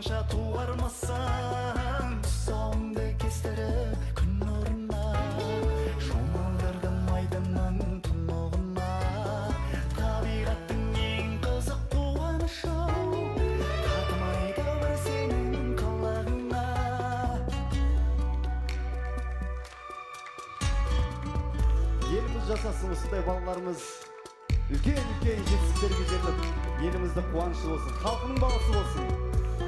қанша туармасаң тұсауыңды кестіріп күн нұрына шомылдырдым айдынның тұнығына табиғаттың ең қызық қуанышы татымайды бір сенің қалағыңа еліміз жасасын осындай балаларымыз үлкен жетістіктерге жетіп елімізді қуанышы болсын, халқының баласы болсын.